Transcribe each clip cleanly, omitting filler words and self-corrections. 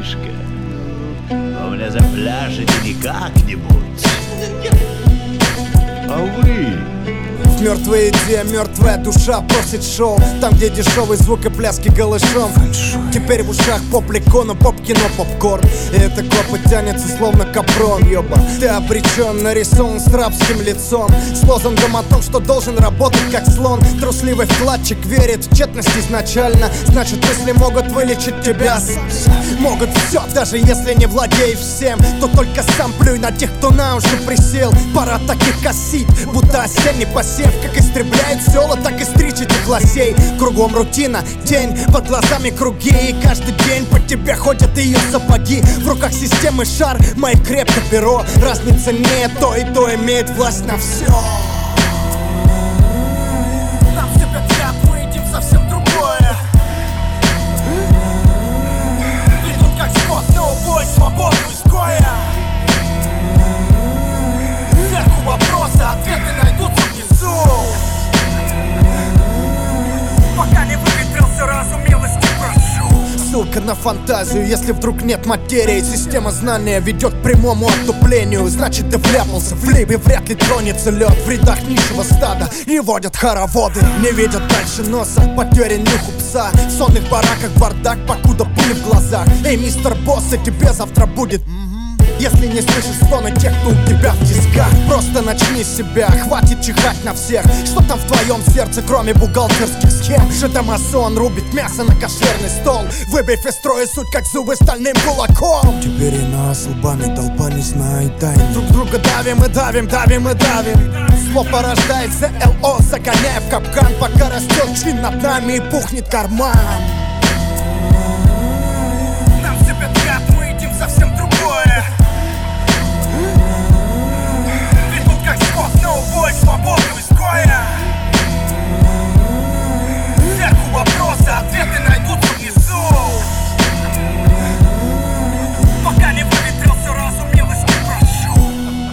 малышка, вы мне запляшете не как-нибудь, а вы. Мертвая идея, мертвая душа просит шоу. Там, где дешевый звук и пляски голышом. Теперь в ушах поп-лекона, поп-кино, попкорн. И эта копа тянется словно капрон, ёба. Ты обречен, нарисован с рабским лицом, с лозунгом о том, что должен работать как слон. Трусливый вкладчик верит в тщетность изначально. Значит, мысли могут вылечить тебя, могут все, даже если не владеешь всем, то только сам плюй на тех, кто на уши присел. Пора таких косить, будто осенний посев. Как истребляет села, так и стричь этих лосей. Кругом рутина, тень, под глазами круги. И каждый день по тебе ходят ее сапоги. В руках системы шар, мои крепко перо. Разница не то и то имеет власть на все. Нам все хотят, мы едим совсем другое. Идут как скот на убой, свободу изгоя. Сверху вопросы, ответы найдутся внизу. Пока не выветрился разум, милости прошу. Ссылка на фантазию, если вдруг нет материи. Система знания ведет к прямому отступлению. Значит, ты вляпался в либо вряд ли тронется лед. В рядах низшего стада не водят хороводы, не видят дальше носа, потерян нюх у пса. В сонных бараках бардак, покуда пыль в глазах. Эй, мистер босс, и тебе завтра будет. Если не слышишь стоны тех, кто у тебя в тисках, просто начни с себя, хватит чихать на всех. Что там в твоем сердце, кроме бухгалтерских схем? Жидомасон рубит мясо на кошерный стол, выбив из строя суть, как зубы стальным кулаком. Теперь и нас лбами толпа не знает тайны. Друг друга давим и давим, давим и давим. Зло порождается ЛО, загоняя в капкан, пока растет чин над нами и пухнет карман. Нам все подряд, мы едим совсем другое. No voice, свободу изгоя. Сверху вопросы, ответы найдутся внизу. Пока не выветрился разум, милости прошу.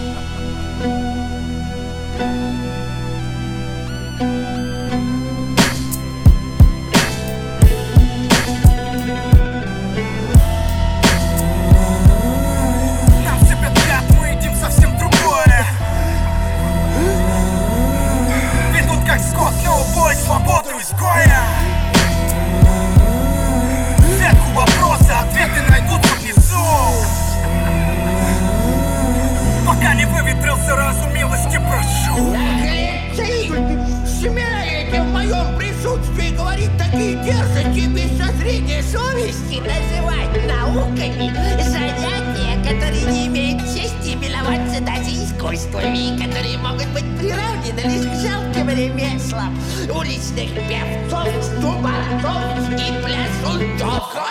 Нам все подряд, мы едим совсем другое. Как скот на убой, свободу изгоя. Сверху вопросы, ответы найдутся внизу. Пока не выветрился разум, милости прошу. Смеете в моем присутствии говорить такие дерзости без созрения совести, называть науками занятия, которые не имеют чести именоваться даже искусствами, которые могут быть приравнены лишь к жалким ремеслам уличных певцов, ступорцов и плясунчов.